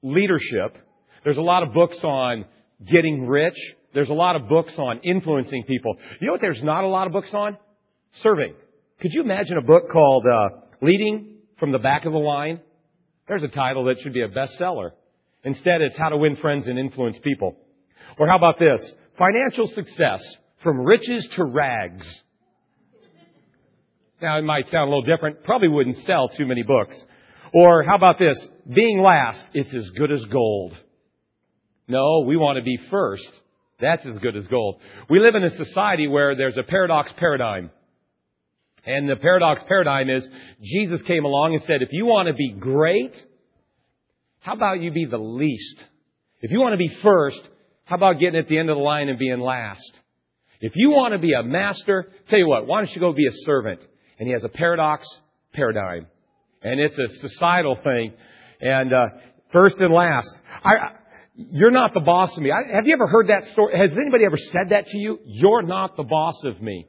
leadership. There's a lot of books on getting rich. There's a lot of books on influencing people. You know what there's not a lot of books on? Serving. Could you imagine a book called Leading from the Back of the Line? There's a title that should be a bestseller. Instead, it's How to Win Friends and Influence People. Or how about this? Financial Success from Riches to Rags. Now, it might sound a little different. Probably wouldn't sell too many books. Or how about this? Being last, it's as good as gold. No, we want to be first. That's as good as gold. We live in a society where there's a paradox paradigm. And the paradox paradigm is Jesus came along and said, if you want to be great, how about you be the least? If you want to be first, how about getting at the end of the line and being last? If you want to be a master, tell you what, why don't you go be a servant? And he has a paradox paradigm. And it's a societal thing. And first and last. You're not the boss of me. Have you ever heard that story? Has anybody ever said that to you? You're not the boss of me.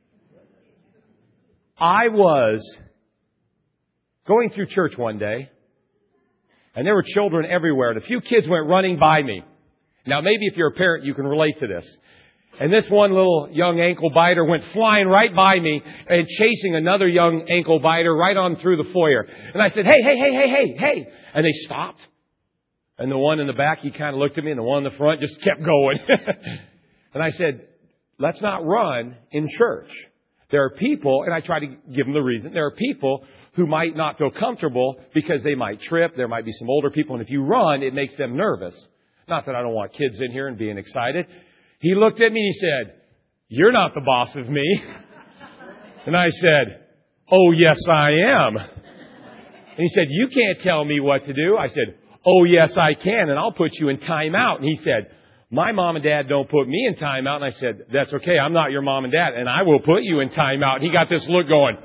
I was going through church one day, and there were children everywhere, and a few kids went running by me. Now, maybe if you're a parent, you can relate to this. And this one little young ankle biter went flying right by me and chasing another young ankle biter right on through the foyer. And I said, hey. And they stopped. And the one in the back, he kind of looked at me, and the one in the front just kept going. And I said, let's not run in church. There are people, and I try to give them the reason, there are people who might not feel comfortable because they might trip. There might be some older people, and if you run, it makes them nervous. Not that I don't want kids in here and being excited. He looked at me and he said, you're not the boss of me. And I said, oh, yes, I am. And he said, you can't tell me what to do. I said, oh, yes, I can, and I'll put you in timeout. And he said, my mom and dad don't put me in timeout. And I said, that's okay. I'm not your mom and dad, and I will put you in timeout. And he got this look going.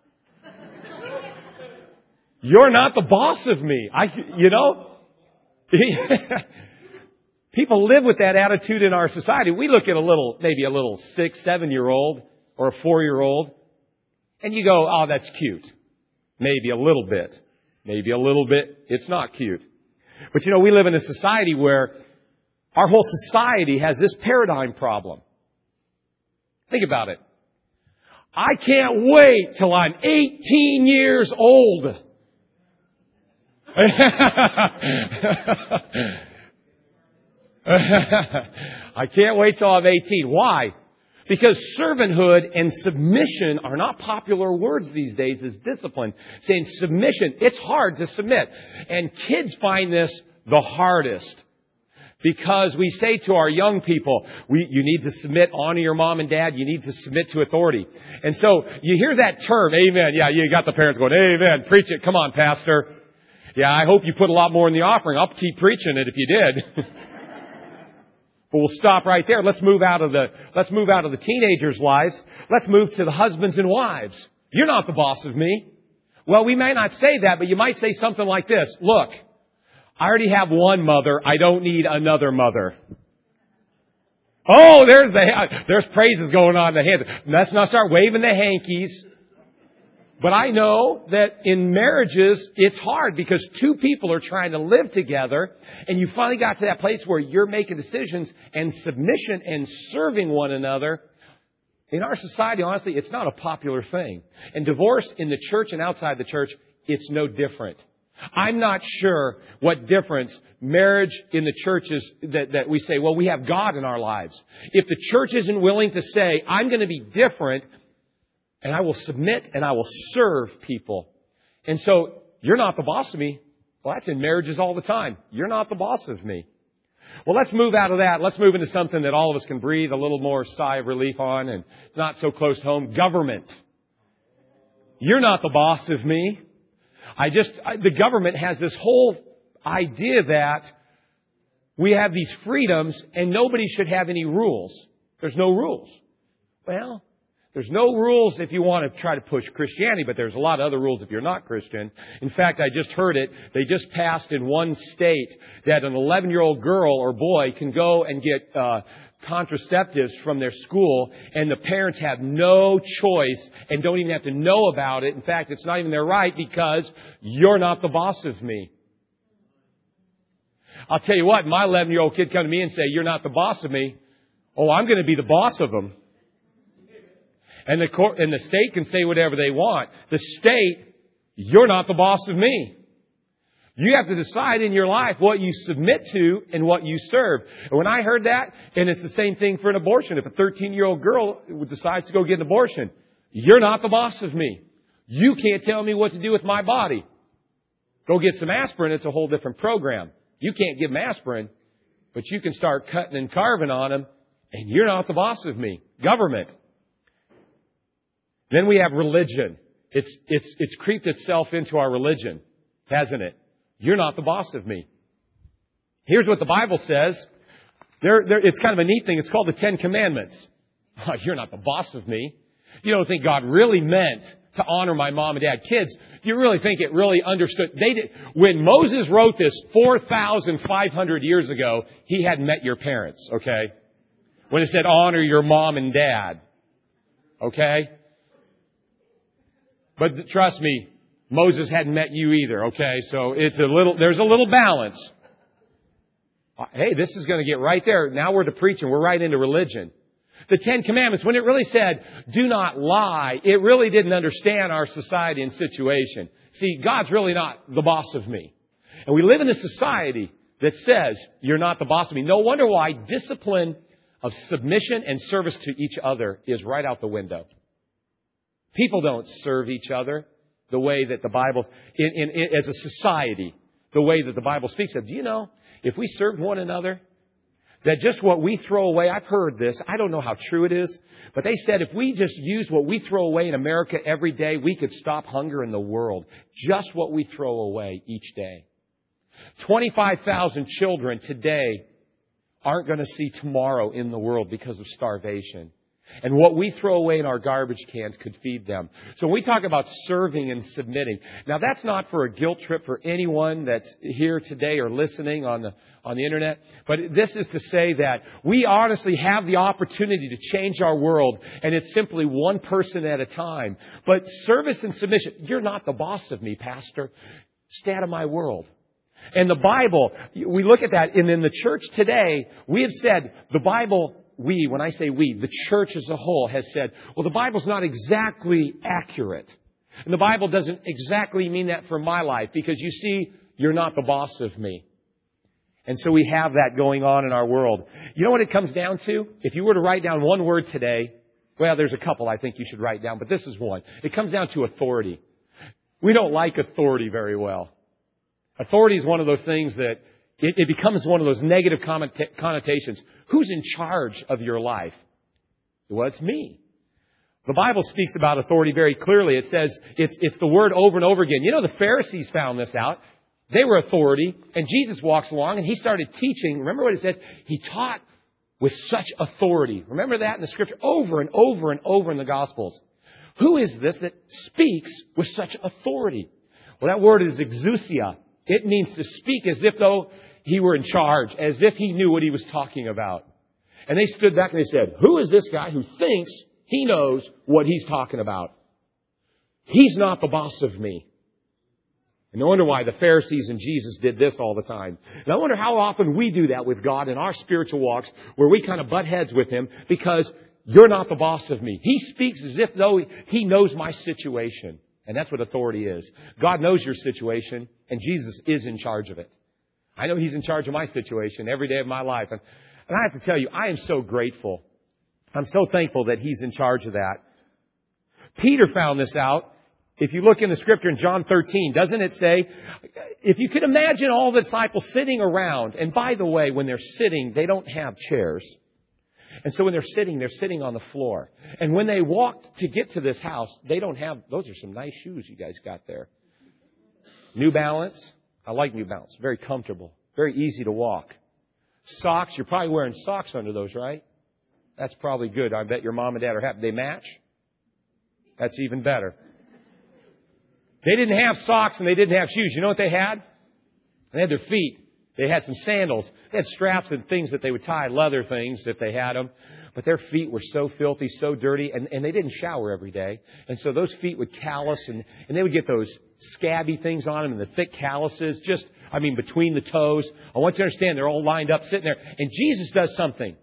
You're not the boss of me. People live with that attitude in our society. We look at maybe a little 6, 7-year-old or a 4-year-old, and you go, oh, that's cute. Maybe a little bit. Maybe a little bit. It's not cute. But we live in a society where our whole society has this paradigm problem. Think about it. I can't wait till I'm 18 years old. I can't wait till I'm 18. Why? Because servanthood and submission are not popular words these days as discipline. Saying submission, it's hard to submit. And kids find this the hardest. Because we say to our young people, you need to submit, honor your mom and dad, you need to submit to authority. And so you hear that term, amen. Yeah, you got the parents going, amen, preach it, come on, pastor. Yeah, I hope you put a lot more in the offering. I'll keep preaching it if you did. But we'll stop right there. Let's move out of the teenagers' lives. Let's move to the husbands and wives. You're not the boss of me. Well, we may not say that, but you might say something like this. Look, I already have one mother. I don't need another mother. Oh, there's praises going on in the hand. Let's not start waving the hankies. But I know that in marriages, it's hard because two people are trying to live together, and you finally got to that place where you're making decisions, and submission and serving one another. In our society, honestly, it's not a popular thing. And divorce in the church and outside the church, it's no different. I'm not sure what difference marriage in the church is that we say, well, we have God in our lives. If the church isn't willing to say, I'm going to be different, and I will submit and I will serve people. And so, you're not the boss of me. Well, that's in marriages all the time. You're not the boss of me. Well, let's move out of that. Let's move into something that all of us can breathe a little more sigh of relief on, and it's not so close to home. Government. You're not the boss of me. The government has this whole idea that we have these freedoms and nobody should have any rules. There's no rules. Well, there's no rules if you want to try to push Christianity, but there's a lot of other rules if you're not Christian. In fact, I just heard it. They just passed in one state that an 11-year-old girl or boy can go and get contraceptives from their school, and the parents have no choice and don't even have to know about it. In fact, it's not even their right because you're not the boss of me. I'll tell you what, my 11-year-old kid come to me and say, you're not the boss of me. Oh, I'm going to be the boss of them. And the state can say whatever they want. The state, you're not the boss of me. You have to decide in your life what you submit to and what you serve. And when I heard that, and it's the same thing for an abortion. If a 13-year-old girl decides to go get an abortion, you're not the boss of me. You can't tell me what to do with my body. Go get some aspirin. It's a whole different program. You can't give them aspirin, but you can start cutting and carving on them, and you're not the boss of me. Government. Then we have religion. It's creeped itself into our religion, hasn't it? You're not the boss of me. Here's what the Bible says. It's kind of a neat thing. It's called the Ten Commandments. Oh, you're not the boss of me. You don't think God really meant to honor my mom and dad. Kids, do you really think it really understood? When Moses wrote this 4,500 years ago, he hadn't met your parents, okay? When it said honor your mom and dad, okay? But trust me, Moses hadn't met you either, okay? So there's a little balance. Hey, this is going to get right there. Now we're to preaching. We're right into religion. The Ten Commandments, when it really said, do not lie, it really didn't understand our society and situation. See, God's really not the boss of me. And we live in a society that says, you're not the boss of me. No wonder why discipline of submission and service to each other is right out the window. People don't serve each other the way that the Bible, as a society, the way that the Bible speaks of. Do you know, if we served one another, that just what we throw away, I've heard this, I don't know how true it is, but they said if we just use what we throw away in America every day, we could stop hunger in the world. Just what we throw away each day. 25,000 children today aren't going to see tomorrow in the world because of starvation. And what we throw away in our garbage cans could feed them. So when we talk about serving and submitting, now that's not for a guilt trip for anyone that's here today or listening on the internet. But this is to say that we honestly have the opportunity to change our world, and it's simply one person at a time. But service and submission, you're not the boss of me, Pastor. Stay out of my world. And the Bible, we look at that, and in the church today, we have said the Bible, when I say we, the church as a whole has said, well, the Bible's not exactly accurate. And the Bible doesn't exactly mean that for my life, because you see, you're not the boss of me. And so we have that going on in our world. You know what it comes down to? If you were to write down one word today, well, there's a couple I think you should write down, but this is one. It comes down to authority. We don't like authority very well. Authority is one of those things that it becomes one of those negative connotations. Who's in charge of your life? Well, it's me. The Bible speaks about authority very clearly. It says, it's the word over and over again. You know, the Pharisees found this out. They were authority, and Jesus walks along and he started teaching. Remember what it says? He taught with such authority. Remember that in the Scripture over and over and over in the Gospels. Who is this that speaks with such authority? Well, that word is exousia. It means to speak as if though he were in charge, as if he knew what he was talking about. And they stood back and they said, who is this guy who thinks he knows what he's talking about? He's not the boss of me. And no wonder why the Pharisees and Jesus did this all the time. And I wonder how often we do that with God in our spiritual walks, where we kind of butt heads with Him because you're not the boss of me. He speaks as if though He knows my situation. And that's what authority is. God knows your situation, and Jesus is in charge of it. I know He's in charge of my situation every day of my life. And I have to tell you, I am so grateful. I'm so thankful that He's in charge of that. Peter found this out. If you look in the Scripture in John 13, doesn't it say, if you could imagine all the disciples sitting around, and by the way, when they're sitting, they don't have chairs. And so when they're sitting on the floor. And when they walked to get to this house, they don't have, those are some nice shoes you guys got there. New Balance. I like New Balance. Very comfortable. Very easy to walk. Socks. You're probably wearing socks under those, right? That's probably good. I bet your mom and dad are happy. They match? That's even better. They didn't have socks and they didn't have shoes. You know what they had? They had their feet. They had some sandals. They had straps and things that they would tie, leather things if they had them. But their feet were so filthy, so dirty, and they didn't shower every day. And so those feet would callus, and they would get those scabby things on them and the thick calluses. Just between the toes. I want you to understand they're all lined up, sitting there. And Jesus does something.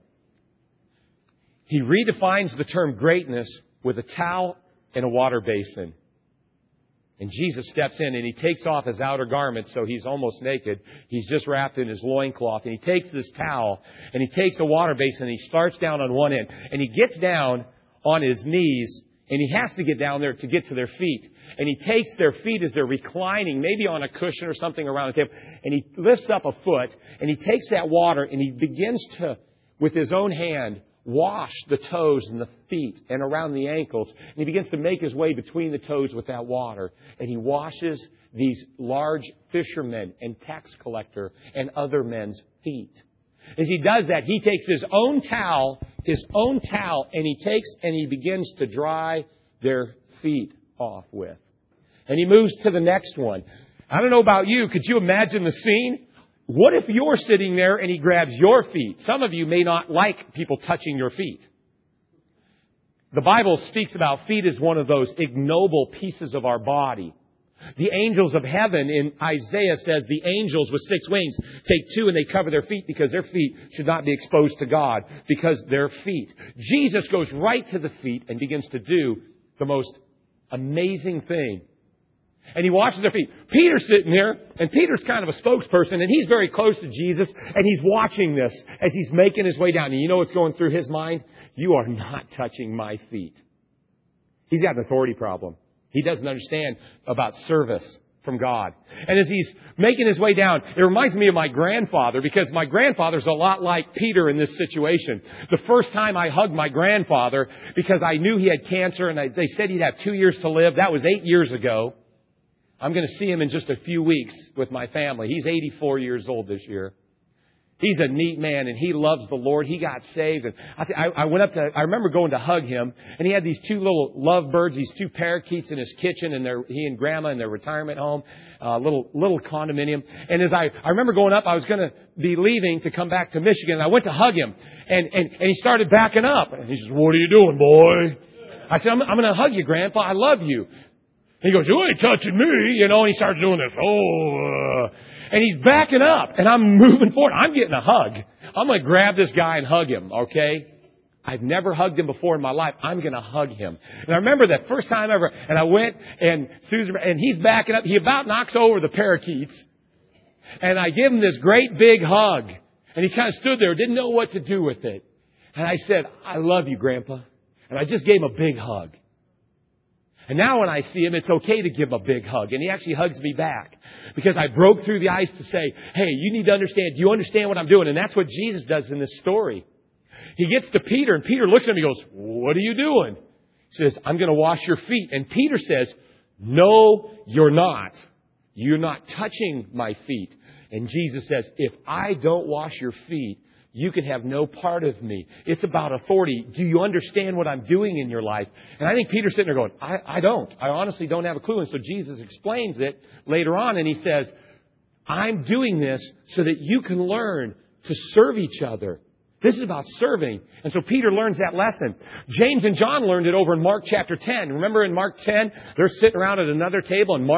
He redefines the term greatness with a towel and a water basin. And Jesus steps in and He takes off His outer garments, so He's almost naked. He's just wrapped in His loincloth. And He takes this towel and He takes a water basin and He starts down on one end. And He gets down on His knees, and He has to get down there to get to their feet. And He takes their feet as they're reclining, maybe on a cushion or something around the table. And He lifts up a foot and He takes that water and He begins to, with His own hand, wash the toes and the feet and around the ankles. And He begins to make His way between the toes with that water. And He washes these large fishermen and tax collector and other men's feet. As He does that, He takes His own towel, and He begins to dry their feet off with. And He moves to the next one. I don't know about you. Could you imagine the scene? What if you're sitting there and He grabs your feet? Some of you may not like people touching your feet. The Bible speaks about feet as one of those ignoble pieces of our body. The angels of heaven in Isaiah says the angels with 6 wings take 2 and they cover their feet because their feet should not be exposed to God because they're feet. Jesus goes right to the feet and begins to do the most amazing thing. And He washes their feet. Peter's sitting there, and Peter's kind of a spokesperson, and he's very close to Jesus, and he's watching this as He's making His way down. And you know what's going through his mind? You are not touching my feet. He's got an authority problem. He doesn't understand about service from God. And as He's making His way down, it reminds me of my grandfather, because my grandfather's a lot like Peter in this situation. The first time I hugged my grandfather, because I knew he had cancer, and they said he'd have 2 years to live. That was 8 years ago. I'm going to see him in just a few weeks with my family. He's 84 years old this year. He's a neat man, and he loves the Lord. He got saved. And I remember going to hug him, and he had these 2 little lovebirds, these 2 parakeets in his kitchen, and he and Grandma in their retirement home, little condominium. And as I remember going up, I was going to be leaving to come back to Michigan, and I went to hug him, and he started backing up. And he says, "What are you doing, boy?" I said, I'm going to hug you, Grandpa. I love you. He goes, "You ain't touching me," and he starts doing this. And he's backing up, and I'm moving forward. I'm getting a hug. I'm going to grab this guy and hug him, okay? I've never hugged him before in my life. I'm going to hug him. And I remember that first time ever, and I went, and Susan, and he's backing up. He about knocks over the parakeets. And I give him this great big hug. And he kind of stood there, didn't know what to do with it. And I said, "I love you, Grandpa." And I just gave him a big hug. And now when I see him, it's okay to give him a big hug. And he actually hugs me back. Because I broke through the ice to say, "Hey, you need to understand. Do you understand what I'm doing?" And that's what Jesus does in this story. He gets to Peter, and Peter looks at him and goes, "What are you doing?" He says, "I'm going to wash your feet." And Peter says, "No, you're not. You're not touching my feet." And Jesus says, "If I don't wash your feet, you can have no part of me." It's about authority. Do you understand what I'm doing in your life? And I think Peter's sitting there going, I don't. I honestly don't have a clue. And so Jesus explains it later on, and He says, "I'm doing this so that you can learn to serve each other." This is about serving. And so Peter learns that lesson. James and John learned it over in Mark chapter 10. Remember in Mark 10, they're sitting around at another table, and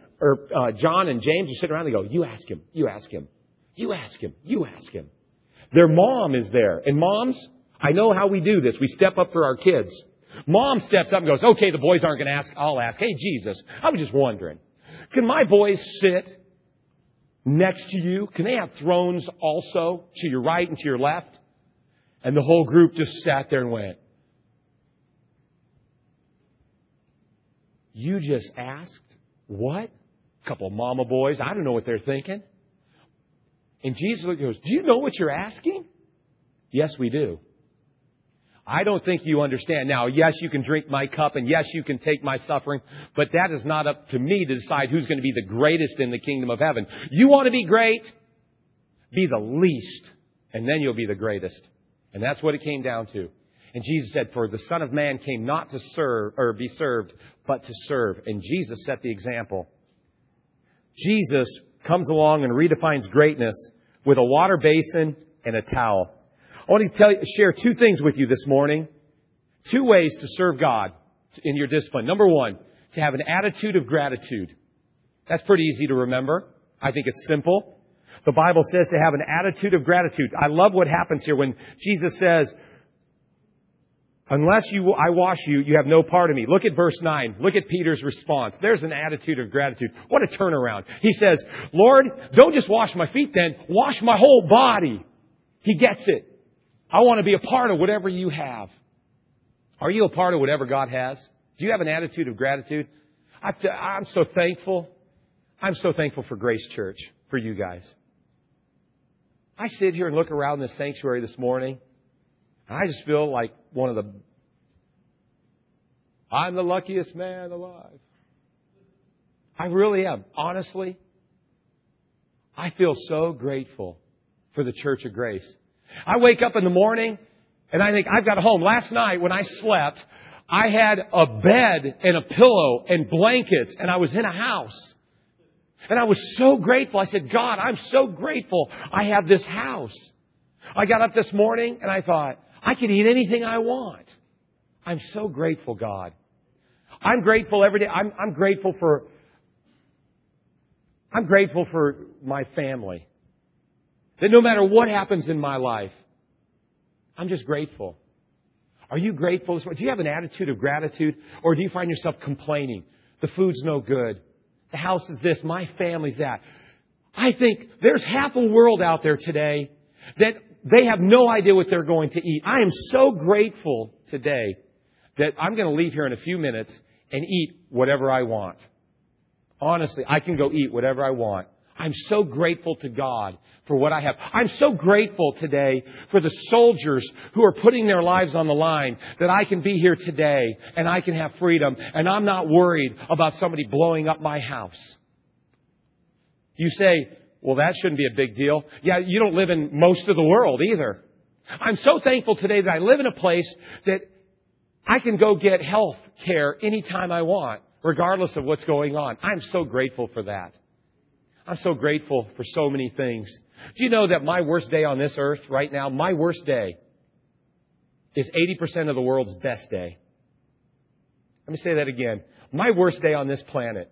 John and James are sitting around and they go, "You ask him, you ask him, you ask him, you ask him." Their mom is there. And moms, I know how we do this. We step up for our kids. Mom steps up and goes, "Okay, the boys aren't going to ask. I'll ask. Hey, Jesus, I was just wondering, can my boys sit next to you? Can they have thrones also to your right and to your left?" And the whole group just sat there and went, "You just asked? What? A couple of mama boys. I don't know what they're thinking." And Jesus goes, "Do you know what you're asking?" "Yes, we do." "I don't think you understand. Now, yes, you can drink my cup, and yes, you can take my suffering, but that is not up to me to decide who's going to be the greatest in the kingdom of heaven. You want to be great? Be the least, and then you'll be the greatest." And that's what it came down to. And Jesus said, "For the Son of Man came not to serve or be served, but to serve." And Jesus set the example. Jesus comes along and redefines greatness with a water basin and a towel. I want to share 2 things with you this morning. 2 ways to serve God in your discipline. Number 1, to have an attitude of gratitude. That's pretty easy to remember. I think it's simple. The Bible says to have an attitude of gratitude. I love what happens here when Jesus says, unless I wash you, you have no part of me. Look at verse 9. Look at Peter's response. There's an attitude of gratitude. What a turnaround. He says, Lord, don't just wash my feet then, wash my whole body. He gets it. I want to be a part of whatever you have. Are you a part of whatever God has? Do you have an attitude of gratitude? I'm so thankful. I'm so thankful for Grace Church, for you guys. I sit here and look around this sanctuary this morning, and I just feel like I'm the luckiest man alive. I really am. Honestly, I feel so grateful for the Church of Grace. I wake up in the morning, and I think, I've got a home. Last night when I slept, I had a bed and a pillow and blankets, and I was in a house. And I was so grateful. I said, God, I'm so grateful I have this house. I got up this morning and I thought, I can eat anything I want. I'm so grateful, God. I'm grateful every day. I'm grateful for my family. That no matter what happens in my life, I'm just grateful. Are you grateful? Do you have an attitude of gratitude? Or do you find yourself complaining? The food's no good. The house is this. My family's that. I think there's half a world out there today that they have no idea what they're going to eat. I am so grateful today that I'm going to leave here in a few minutes and eat whatever I want. Honestly, I can go eat whatever I want. I'm so grateful to God for what I have. I'm so grateful today for the soldiers who are putting their lives on the line, that I can be here today and I can have freedom and I'm not worried about somebody blowing up my house. You say, well, that shouldn't be a big deal. Yeah, you don't live in most of the world either. I'm so thankful today that I live in a place that I can go get health care anytime I want, regardless of what's going on. I'm so grateful for that. I'm so grateful for so many things. Do you know that my worst day on this earth right now, my worst day is 80% of the world's best day? Let me say that again. My worst day on this planet,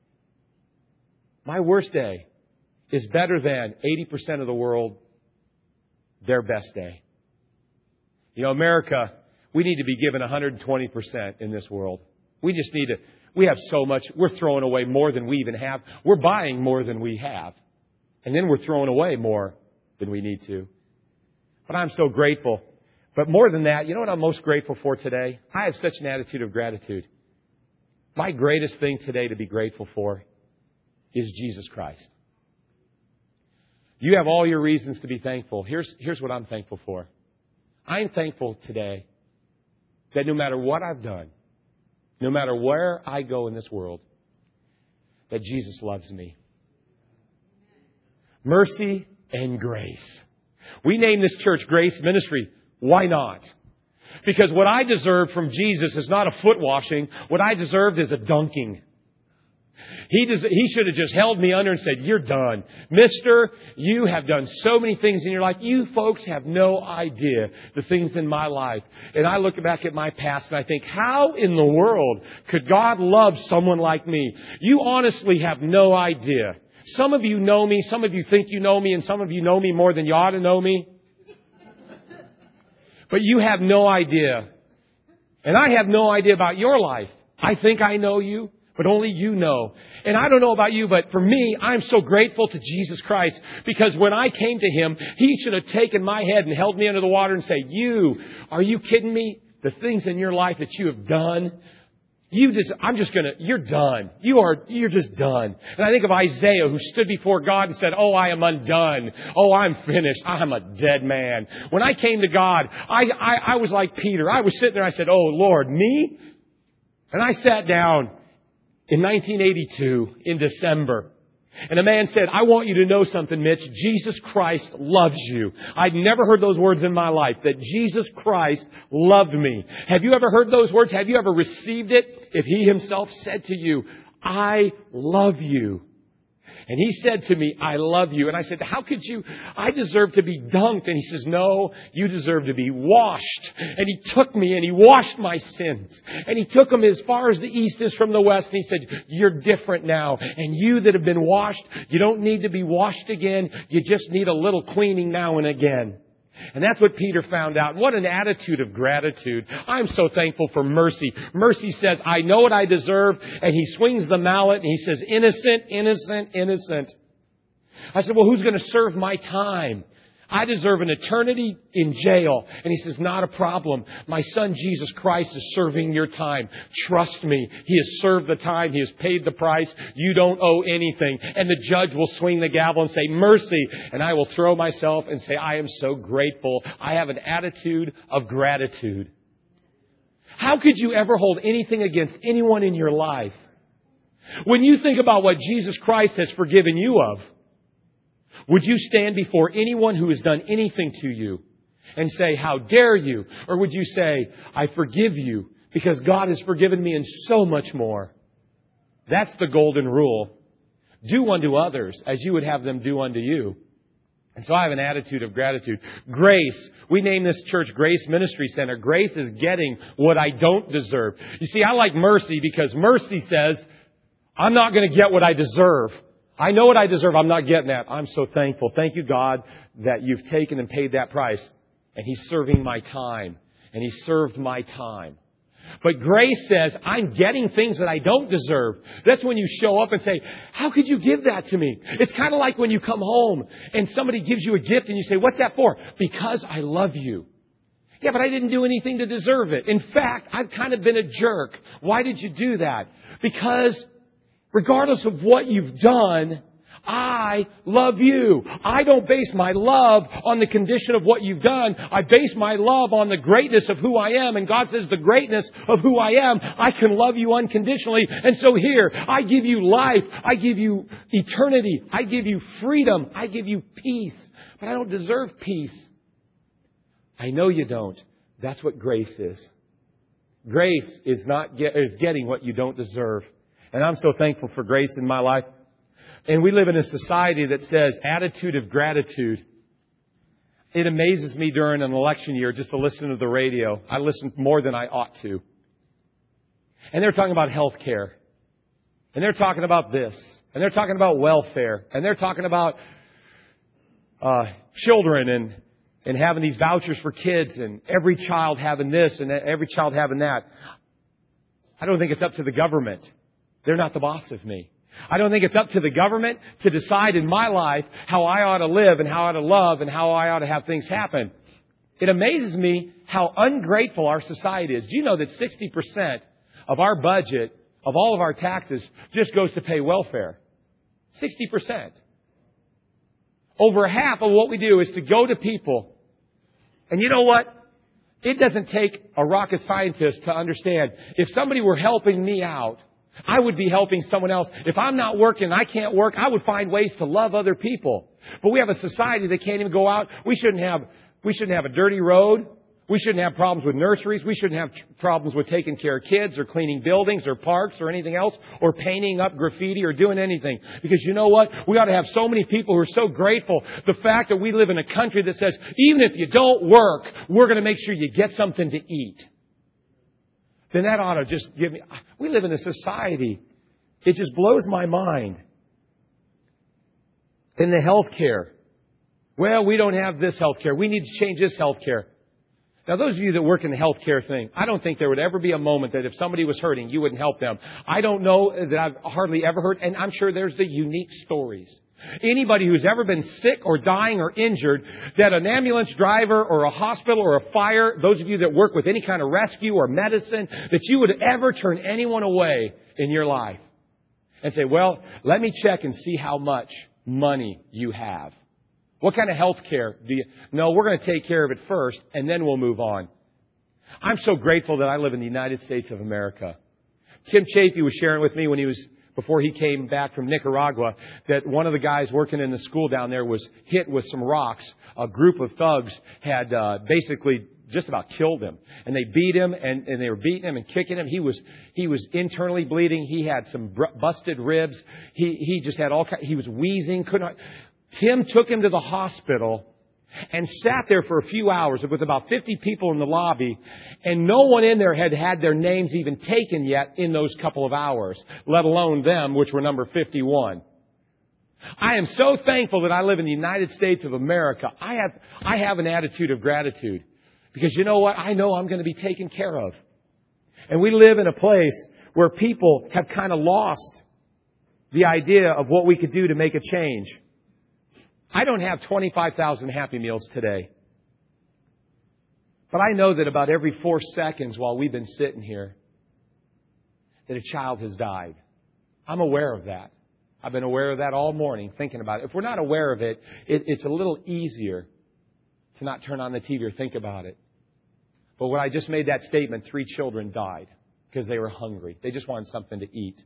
my worst day is better than 80% of the world, their best day. You know, America, we need to be given 120% in this world. We just need to. We have so much. We're throwing away more than we even have. We're buying more than we have. And then we're throwing away more than we need to. But I'm so grateful. But more than that, you know what I'm most grateful for today? I have such an attitude of gratitude. My greatest thing today to be grateful for is Jesus Christ. You have all your reasons to be thankful. Here's what I'm thankful for. I'm thankful today that no matter what I've done, no matter where I go in this world, that Jesus loves me. Mercy and grace. We name this church Grace Ministry. Why not? Because what I deserved from Jesus is not a foot washing. What I deserved is a dunking. He should have just held me under and said, you're done. Mister, you have done so many things in your life. You folks have no idea the things in my life. And I look back at my past and I think, how in the world could God love someone like me? You honestly have no idea. Some of you know me. Some of you think you know me. And some of you know me more than you ought to know me. But you have no idea. And I have no idea about your life. I think I know you. But only you know. And I don't know about you, but for me, I'm so grateful to Jesus Christ. Because when I came to Him, He should have taken my head and held me under the water and said, are you kidding me? The things in your life that you have done, you're done. You're just done. And I think of Isaiah who stood before God and said, I am undone. I'm finished. I'm a dead man. When I came to God, I was like Peter. I was sitting there. I said, Lord, me? And I sat down in 1982, in December. And a man said, I want you to know something, Mitch. Jesus Christ loves you. I'd never heard those words in my life, that Jesus Christ loved me. Have you ever heard those words? Have you ever received it? If He Himself said to you, I love you. And he said to me, I love you. And I said, how could you? I deserve to be dunked. And he says, no, you deserve to be washed. And he took me and he washed my sins. And he took them as far as the east is from the west. And he said, you're different now. And you that have been washed, you don't need to be washed again. You just need a little cleaning now and again. And that's what Peter found out. What an attitude of gratitude. I'm so thankful for mercy. Mercy says, I know what I deserve. And he swings the mallet and he says, innocent, innocent, innocent. I said, well, who's going to serve my time? I deserve an eternity in jail. And he says, not a problem. My son Jesus Christ is serving your time. Trust me. He has served the time. He has paid the price. You don't owe anything. And the judge will swing the gavel and say, mercy. And I will throw myself and say, I am so grateful. I have an attitude of gratitude. How could you ever hold anything against anyone in your life? When you think about what Jesus Christ has forgiven you of, would you stand before anyone who has done anything to you and say, how dare you? Or would you say, I forgive you because God has forgiven me and so much more? That's the golden rule. Do unto others as you would have them do unto you. And so I have an attitude of gratitude. Grace. We name this church Grace Ministry Center. Grace is getting what I don't deserve. You see, I like mercy because mercy says, I'm not going to get what I deserve. I know what I deserve. I'm not getting that. I'm so thankful. Thank you, God, that you've taken and paid that price. And He's serving my time. And He served my time. But grace says, I'm getting things that I don't deserve. That's when you show up and say, how could you give that to me? It's kind of like when you come home and somebody gives you a gift and you say, what's that for? Because I love you. Yeah, but I didn't do anything to deserve it. In fact, I've kind of been a jerk. Why did you do that? Because regardless of what you've done, I love you. I don't base my love on the condition of what you've done. I base my love on the greatness of who I am. And God says the greatness of who I am, I can love you unconditionally. And so here, I give you life. I give you eternity. I give you freedom. I give you peace. But I don't deserve peace. I know you don't. That's what grace is. Grace is getting what you don't deserve. And I'm so thankful for grace in my life. And we live in a society that says attitude of gratitude. It amazes me during an election year just to listen to the radio. I listen more than I ought to. And they're talking about health care. And they're talking about this. And they're talking about welfare. And they're talking about children and having these vouchers for kids and every child having this and every child having that. I don't think it's up to the government. They're not the boss of me. I don't think it's up to the government to decide in my life how I ought to live and how I ought to love and how I ought to have things happen. It amazes me how ungrateful our society is. Do you know that 60% of our budget, of all of our taxes, just goes to pay welfare? 60%. Over half of what we do is to go to people. And you know what? It doesn't take a rocket scientist to understand. If somebody were helping me out, I would be helping someone else. If I'm not working and I can't work, I would find ways to love other people. But we have a society that can't even go out. We shouldn't have a dirty road. We shouldn't have problems with nurseries. We shouldn't have problems with taking care of kids or cleaning buildings or parks or anything else or painting up graffiti or doing anything. Because you know what? We ought to have so many people who are so grateful. The fact that we live in a country that says, even if you don't work, we're going to make sure you get something to eat. Then that ought to just give me... We live in a society. It just blows my mind. In the health care. Well, we don't have this health care. We need to change this health care. Now, those of you that work in the health care thing, I don't think there would ever be a moment that if somebody was hurting, you wouldn't help them. I don't know that I've hardly ever heard, and I'm sure there's the unique stories. Anybody who's ever been sick or dying or injured, that an ambulance driver or a hospital or a fire, those of you that work with any kind of rescue or medicine, that you would ever turn anyone away in your life and say, well, let me check and see how much money you have. What kind of health care do you... No, we're going to take care of it first and then we'll move on. I'm so grateful that I live in the United States of America. Tim Chafee was sharing with me before he came back from Nicaragua, that one of the guys working in the school down there was hit with some rocks. A group of thugs had basically just about killed him. And they beat him and they were beating him and kicking him. He was internally bleeding. He had some busted ribs. He just had he was wheezing. Tim took him to the hospital and sat there for a few hours with about 50 people in the lobby, and no one in there had their names even taken yet in those couple of hours, let alone them, which were number 51. I am so thankful that I live in the United States of America. I have an attitude of gratitude because you know what? I know I'm going to be taken care of. And we live in a place where people have kind of lost the idea of what we could do to make a change. I don't have 25,000 Happy Meals today. But I know that about every 4 seconds while we've been sitting here, that a child has died. I'm aware of that. I've been aware of that all morning, thinking about it. If we're not aware of it, it's a little easier to not turn on the TV or think about it. But when I just made that statement, 3 children died because they were hungry. They just wanted something to eat.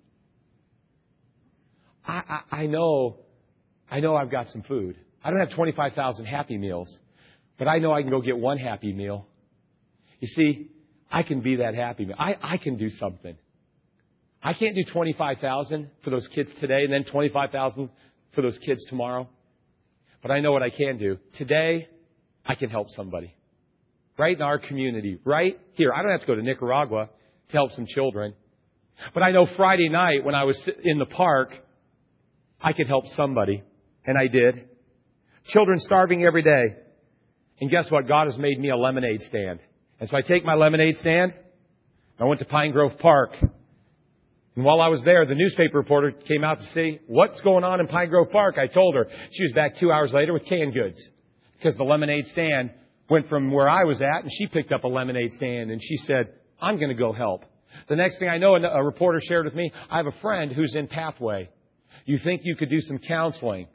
I know I've got some food. I don't have 25,000 Happy Meals, but I know I can go get one Happy Meal. You see, I can be that Happy Meal. I can do something. I can't do 25,000 for those kids today and then 25,000 for those kids tomorrow. But I know what I can do. Today, I can help somebody. Right in our community. Right here. I don't have to go to Nicaragua to help some children. But I know Friday night when I was in the park, I could help somebody. And I did. Children starving every day. And guess what? God has made me a lemonade stand. And so I take my lemonade stand. I went to Pine Grove Park. And while I was there, the newspaper reporter came out to see what's going on in Pine Grove Park. I told her. She was back 2 hours later with canned goods. Because the lemonade stand went from where I was at, and she picked up a lemonade stand. And she said, I'm going to go help. The next thing I know, a reporter shared with me, I have a friend who's in Pathway. You think you could do some counseling?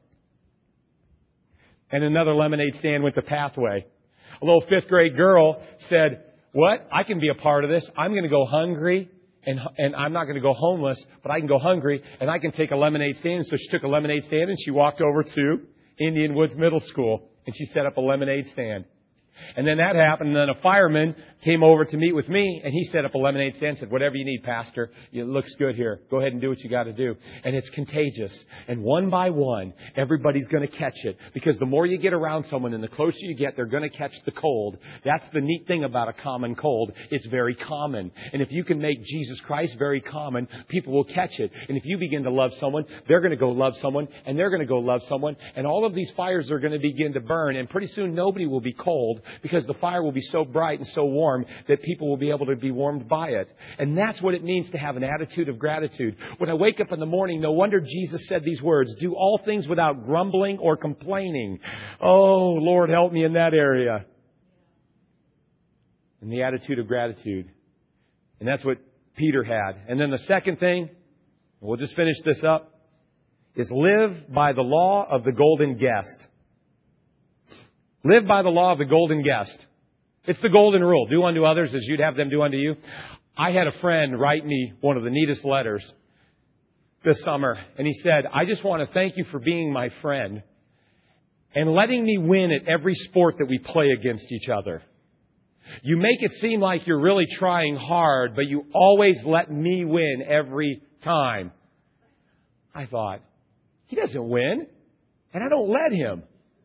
And another lemonade stand went to Pathway. A little 5th grade girl said, what? I can be a part of this. I'm going to go hungry. And I'm not going to go homeless, but I can go hungry, and I can take a lemonade stand. So she took a lemonade stand, and she walked over to Indian Woods Middle School, and she set up a lemonade stand. And then that happened, and then a fireman came over to meet with me, and he set up a lemonade stand and said, whatever you need, Pastor, it looks good here. Go ahead and do what you got to do. And it's contagious. And one by one, everybody's going to catch it. Because the more you get around someone and the closer you get, they're going to catch the cold. That's the neat thing about a common cold. It's very common. And if you can make Jesus Christ very common, people will catch it. And if you begin to love someone, they're going to go love someone, and they're going to go love someone. And all of these fires are going to begin to burn. And pretty soon nobody will be cold, because the fire will be so bright and so warm that people will be able to be warmed by it. And that's what it means to have an attitude of gratitude. When I wake up in the morning, no wonder Jesus said these words, do all things without grumbling or complaining. Oh, Lord, help me in that area. And the attitude of gratitude. And that's what Peter had. And then the second thing, we'll just finish this up, is live by the law of the golden guest. Live by the law of the golden guest. It's the golden rule. Do unto others as you'd have them do unto you. I had a friend write me one of the neatest letters this summer. And he said, I just want to thank you for being my friend and letting me win at every sport that we play against each other. You make it seem like you're really trying hard, but you always let me win every time. I thought, he doesn't win, and I don't let him.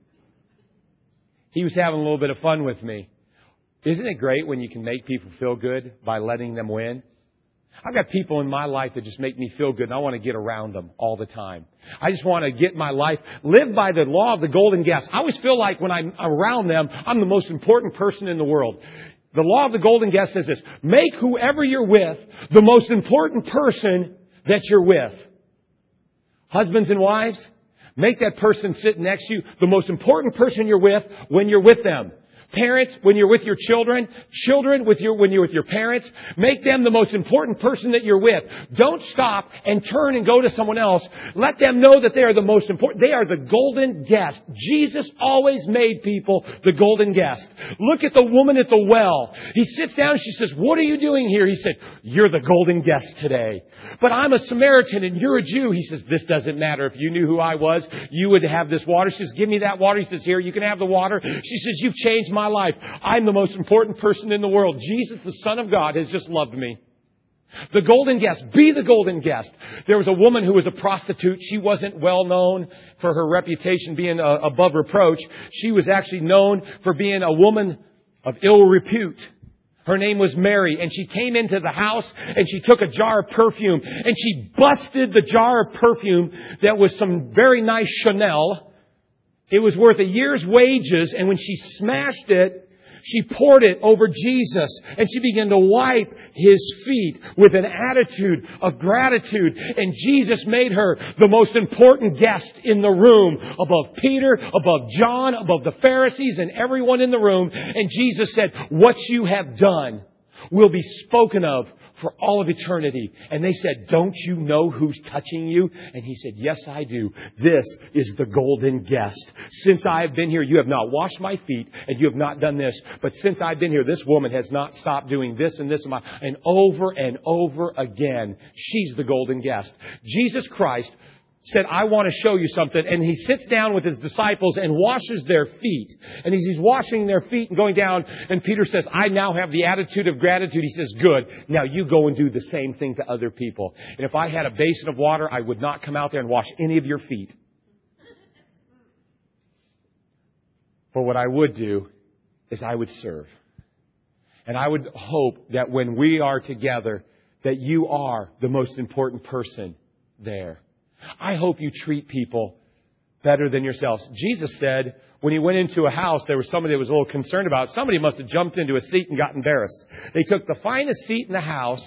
He was having a little bit of fun with me. Isn't it great when you can make people feel good by letting them win? I've got people in my life that just make me feel good, and I want to get around them all the time. I just want to get my life, live by the law of the golden guest. I always feel like when I'm around them, I'm the most important person in the world. The law of the golden guest says this, make whoever you're with the most important person that you're with. Husbands and wives, make that person sitting next to you the most important person you're with when you're with them. Parents, when you're with your children, when you're with your parents, make them the most important person that you're with. Don't stop and turn and go to someone else. Let them know that they are the most important. They are the golden guest. Jesus always made people the golden guest. Look at the woman at the well. He sits down and she says, what are you doing here? He said, you're the golden guest today. But I'm a Samaritan and you're a Jew. He says, this doesn't matter. If you knew who I was, you would have this water. She says, give me that water. He says, here, you can have the water. She says, you've changed my my life. I'm the most important person in the world. Jesus, the Son of God, has just loved me. The golden guest. Be the golden guest. There was a woman who was a prostitute. She wasn't well known for her reputation being above reproach. She was actually known for being a woman of ill repute. Her name was Mary, and she came into the house and she took a jar of perfume and she busted the jar of perfume that was some very nice Chanel. It was worth a year's wages, and when she smashed it, she poured it over Jesus, and she began to wipe His feet with an attitude of gratitude. And Jesus made her the most important guest in the room, above Peter, above John, above the Pharisees, and everyone in the room. And Jesus said, what you have done will be spoken of for all of eternity. And they said, don't you know who's touching you? And He said, yes, I do. This is the golden guest. Since I have been here, you have not washed my feet and you have not done this. But since I've been here, this woman has not stopped doing this and this and over again. She's the golden guest. Jesus Christ said, I want to show you something. And He sits down with His disciples and washes their feet. And as He's washing their feet and going down, and Peter says, I now have the attitude of gratitude. He says, good. Now you go and do the same thing to other people. And if I had a basin of water, I would not come out there and wash any of your feet. But what I would do is I would serve. And I would hope that when we are together, that you are the most important person there. I hope you treat people better than yourselves. Jesus said when He went into a house, there was somebody that was a little concerned about it. Somebody must have jumped into a seat and got embarrassed. They took the finest seat in the house,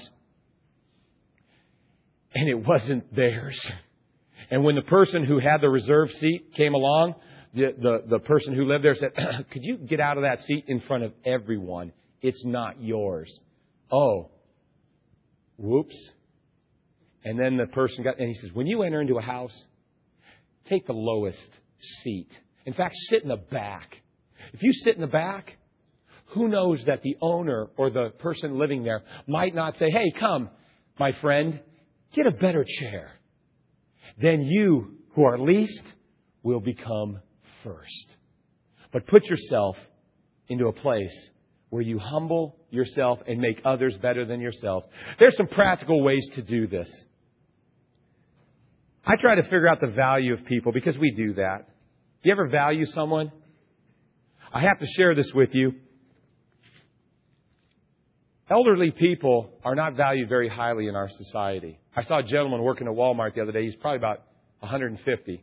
and it wasn't theirs. And when the person who had the reserved seat came along, the person who lived there said, could you get out of that seat in front of everyone? It's not yours. Oh, whoops. And then the person and he says, when you enter into a house, take the lowest seat. In fact, sit in the back. If you sit in the back, who knows that the owner or the person living there might not say, hey, come, my friend, get a better chair. Then you, who are least, will become first. But put yourself into a place where you humble yourself and make others better than yourself. There's some practical ways to do this. I try to figure out the value of people because we do that. Do you ever value someone? I have to share this with you. Elderly people are not valued very highly in our society. I saw a gentleman working at Walmart the other day. He's probably about 150.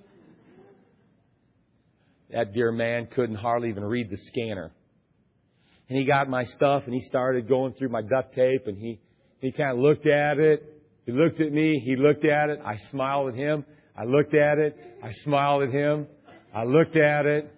That dear man couldn't hardly even read the scanner. And he got my stuff and he started going through my duct tape and he kind of looked at it. He looked at me. He looked at it. I smiled at him. I looked at it. I smiled at him. I looked at it.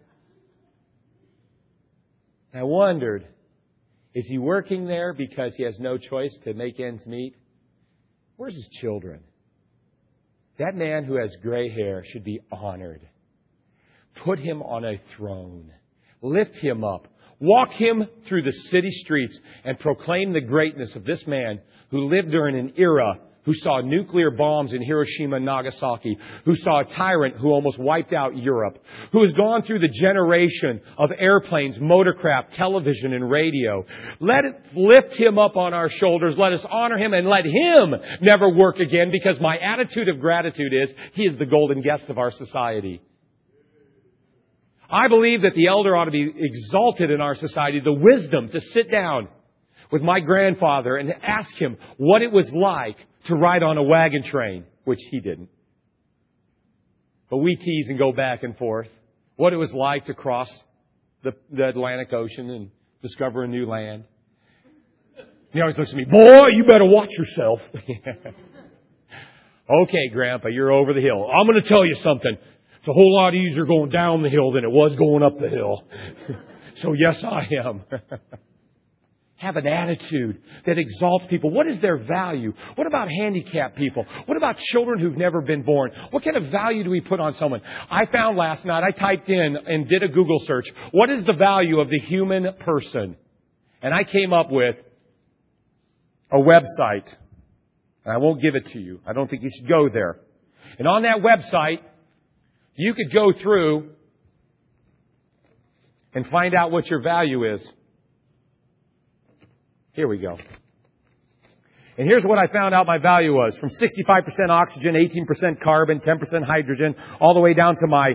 And I wondered, is he working there because he has no choice to make ends meet? Where's his children? That man who has gray hair should be honored. Put him on a throne. Lift him up. Walk him through the city streets and proclaim the greatness of this man who lived during an era who saw nuclear bombs in Hiroshima and Nagasaki, who saw a tyrant who almost wiped out Europe, who has gone through the generation of airplanes, motorcraft, television, and radio. Let it lift him up on our shoulders. Let us honor him and let him never work again, because my attitude of gratitude is he is the golden guest of our society. I believe that the elder ought to be exalted in our society, the wisdom to sit down with my grandfather and ask him what it was like to ride on a wagon train, which he didn't. But we tease and go back and forth. What it was like to cross the Atlantic Ocean and discover a new land. He always looks at me, boy, you better watch yourself. Okay, Grandpa, you're over the hill. I'm going to tell you something. It's a whole lot easier going down the hill than it was going up the hill. So yes, I am. Have an attitude that exalts people. What is their value? What about handicapped people? What about children who've never been born? What kind of value do we put on someone? I found last night, I typed in and did a Google search, what is the value of the human person? And I came up with a website. And I won't give it to you. I don't think you should go there. And on that website, you could go through and find out what your value is. Here we go. And here's what I found out my value was. From 65% oxygen, 18% carbon, 10% hydrogen, all the way down to my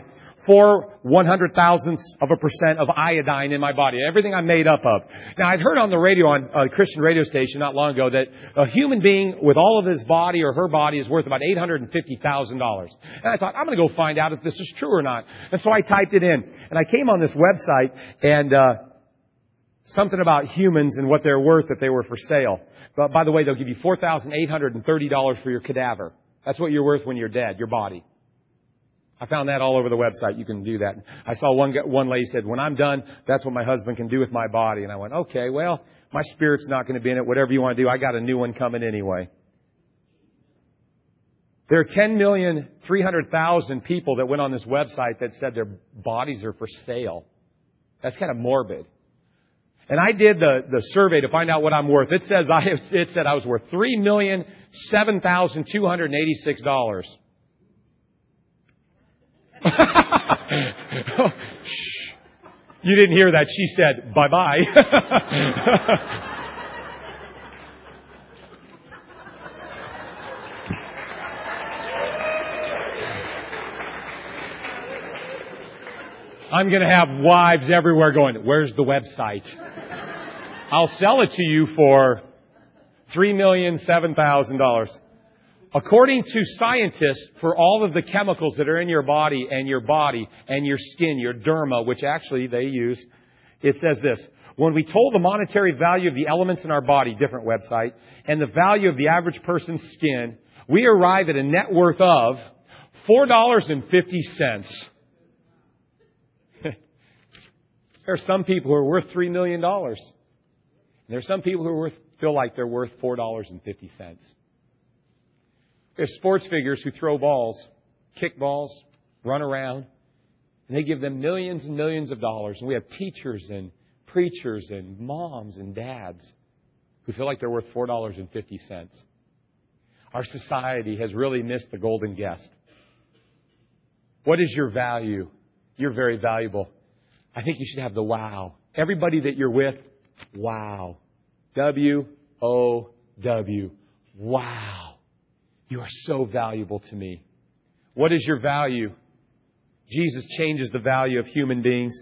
0.04% of iodine in my body. Everything I'm made up of. Now, I'd heard on the radio, on a Christian radio station not long ago, that a human being with all of his body or her body is worth about $850,000. And I thought, I'm going to go find out if this is true or not. And so I typed it in. And I came on this website and something about humans and what they're worth if they were for sale. But by the way, they'll give you $4,830 for your cadaver. That's what you're worth when you're dead, your body. I found that all over the website. You can do that. I saw one lady said, when I'm done, that's what my husband can do with my body. And I went, okay, well, my spirit's not going to be in it. Whatever you want to do, I got a new one coming anyway. There are 10,300,000 people that went on this website that said their bodies are for sale. That's kind of morbid. And I did the survey to find out what I'm worth. It said I was worth $3,007,286. Shh. You didn't hear that. She said, bye-bye. I'm going to have wives everywhere going, where's the website? I'll sell it to you for $3,007,000. According to scientists, for all of the chemicals that are in your body and your skin, your derma, which actually they use, it says this. When we told the monetary value of the elements in our body, different website, and the value of the average person's skin, we arrive at a net worth of $4.50. There are some people who are worth $3 million. And there are some people who feel like they're worth $4.50. There's sports figures who throw balls, kick balls, run around, and they give them millions and millions of dollars. And we have teachers and preachers and moms and dads who feel like they're worth $4.50. Our society has really missed the golden guest. What is your value? You're very valuable. I think you should have the wow. Everybody that you're with, wow. W-O-W. Wow. You are so valuable to me. What is your value? Jesus changes the value of human beings.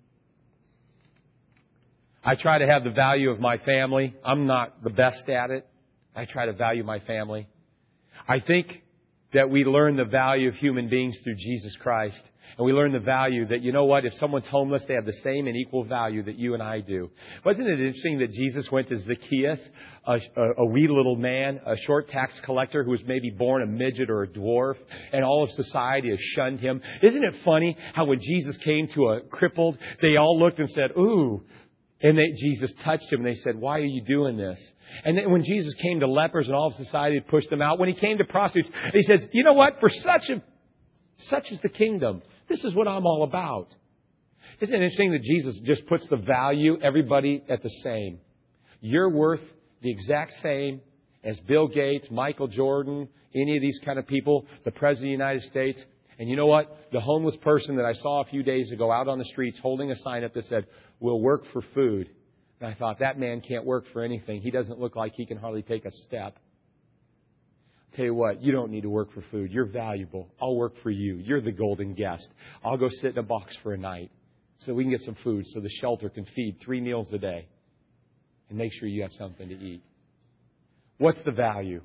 I try to have the value of my family. I'm not the best at it. I try to value my family. I think that we learn the value of human beings through Jesus Christ. And we learn the value that, you know what, if someone's homeless, they have the same and equal value that you and I do. Wasn't it interesting that Jesus went to Zacchaeus, a wee little man, a short tax collector who was maybe born a midget or a dwarf, and all of society has shunned him? Isn't it funny how when Jesus came to a crippled, they all looked and said, ooh. And Jesus touched him and they said, why are you doing this? And then when Jesus came to lepers and all of society had pushed them out, when he came to prostitutes, he says, you know what, for such is the kingdom. This is what I'm all about. Isn't it interesting that Jesus just puts the value, everybody at the same? You're worth the exact same as Bill Gates, Michael Jordan, any of these kind of people, the President of the United States. And you know what? The homeless person that I saw a few days ago out on the streets holding a sign up that said, we'll work for food. And I thought, that man can't work for anything. He doesn't look like he can hardly take a step. Tell you what, you don't need to work for food. You're valuable. I'll work for you. You're the golden guest. I'll go sit in a box for a night so we can get some food so the shelter can feed 3 meals a day and make sure you have something to eat. What's the value?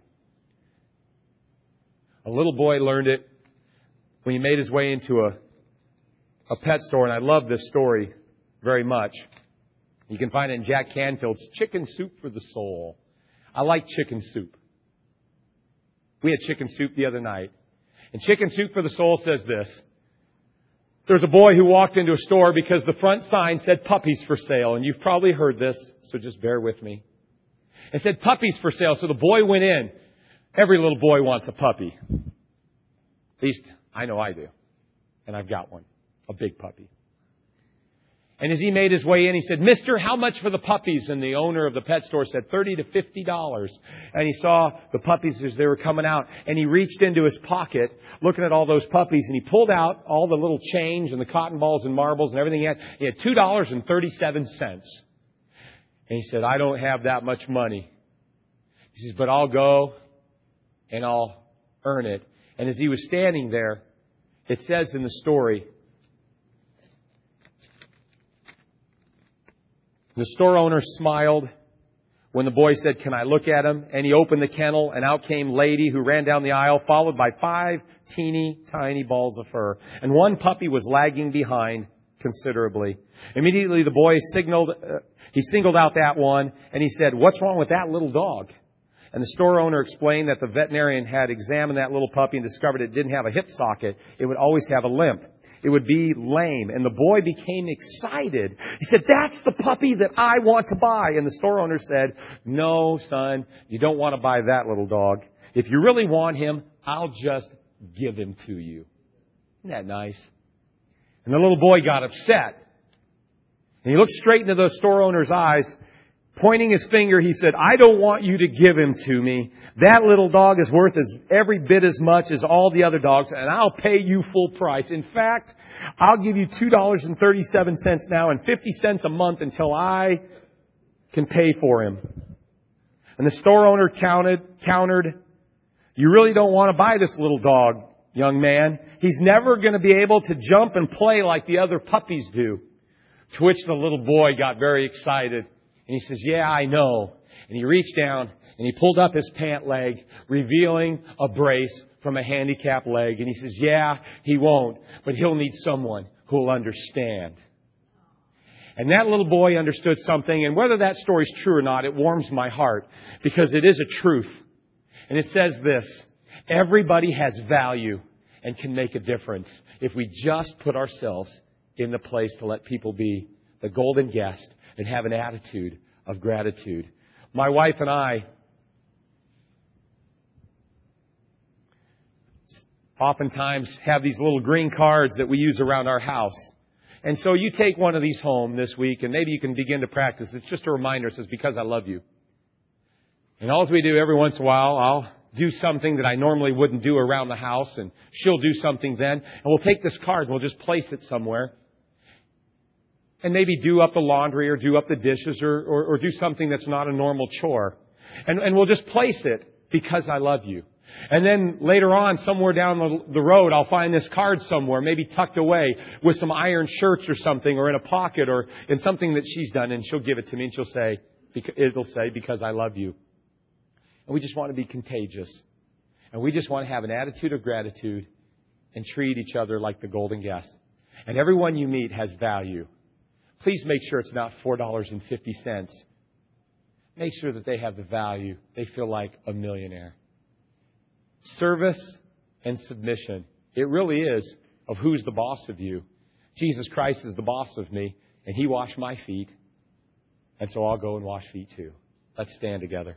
A little boy learned it when he made his way into a pet store, and I love this story very much. You can find it in Jack Canfield's Chicken Soup for the Soul. I like chicken soup. We had chicken soup the other night. And Chicken Soup for the Soul says this. There's a boy who walked into a store because the front sign said puppies for sale. And you've probably heard this, so just bear with me. It said puppies for sale. So the boy went in. Every little boy wants a puppy. At least I know I do. And I've got one. A big puppy. And as he made his way in, he said, "Mister, how much for the puppies?" And the owner of the pet store said, $30 to $50. And he saw the puppies as they were coming out. And he reached into his pocket, looking at all those puppies, and he pulled out all the little change and the cotton balls and marbles and everything he had. He had $2.37. And he said, "I don't have that much money." He says, "But I'll go and I'll earn it." And as he was standing there, it says in the story, the store owner smiled when the boy said, "Can I look at him?" And he opened the kennel, and out came Lady, who ran down the aisle, followed by 5 teeny tiny balls of fur. And one puppy was lagging behind considerably. Immediately the boy singled out that one, and he said, "What's wrong with that little dog?" And the store owner explained that the veterinarian had examined that little puppy and discovered it didn't have a hip socket. It would always have a limp. It would be lame. And the boy became excited. He said, "That's the puppy that I want to buy." And the store owner said, "No, son, you don't want to buy that little dog. If you really want him, I'll just give him to you." Isn't that nice? And the little boy got upset. And he looked straight into the store owner's eyes. Pointing his finger, he said, "I don't want you to give him to me. That little dog is worth every bit as much as all the other dogs, and I'll pay you full price. In fact, I'll give you $2.37 now and 50 cents a month until I can pay for him." And the store owner countered, "You really don't want to buy this little dog, young man. He's never going to be able to jump and play like the other puppies do." To which the little boy got very excited. And he says, "Yeah, I know." And he reached down and he pulled up his pant leg, revealing a brace from a handicapped leg. And he says, "Yeah, he won't, but he'll need someone who will understand." And that little boy understood something. And whether that story's true or not, it warms my heart because it is a truth. And it says this: everybody has value and can make a difference if we just put ourselves in the place to let people be the golden guest and have an attitude of gratitude. My wife and I oftentimes have these little green cards that we use around our house. And so you take one of these home this week, and maybe you can begin to practice. It's just a reminder. It says, "Because I love you." And all we do every once in a while, I'll do something that I normally wouldn't do around the house, and she'll do something then. And we'll take this card and we'll just place it somewhere. And maybe do up the laundry or do up the dishes or do something that's not a normal chore. And we'll just place it, "Because I love you." And then later on, somewhere down the road, I'll find this card somewhere, maybe tucked away with some iron shirts or something, or in a pocket, or in something that she's done. And she'll give it to me and it'll say, "Because I love you." And we just want to be contagious. And we just want to have an attitude of gratitude and treat each other like the golden guest. And everyone you meet has value. Please make sure it's not $4.50. Make sure that they have the value. They feel like a millionaire. Service and submission. It really is of who's the boss of you. Jesus Christ is the boss of me, and He washed my feet. And so I'll go and wash feet too. Let's stand together.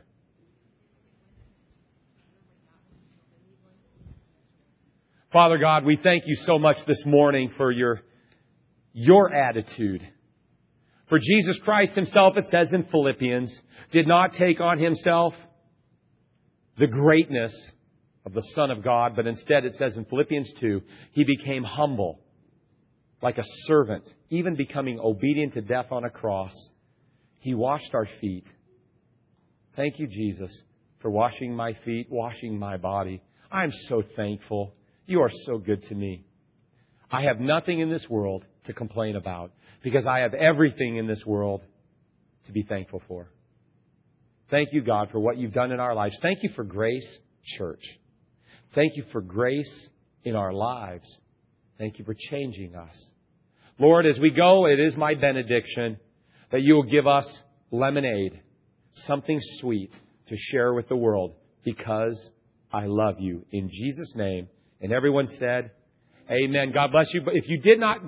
Father God, we thank you so much this morning for your attitude. For Jesus Christ Himself, it says in Philippians, did not take on Himself the greatness of the Son of God, but instead it says in Philippians 2, He became humble, like a servant, even becoming obedient to death on a cross. He washed our feet. Thank you, Jesus, for washing my feet, washing my body. I'm so thankful. You are so good to me. I have nothing in this world to complain about because I have everything in this world to be thankful for. Thank you, God, for what you've done in our lives. Thank you for Grace Church. Thank you for grace in our lives. Thank you for changing us. Lord, as we go, it is my benediction that you will give us lemonade, something sweet to share with the world because I love you. In Jesus' name. And everyone said, Amen. God bless you. But if you did not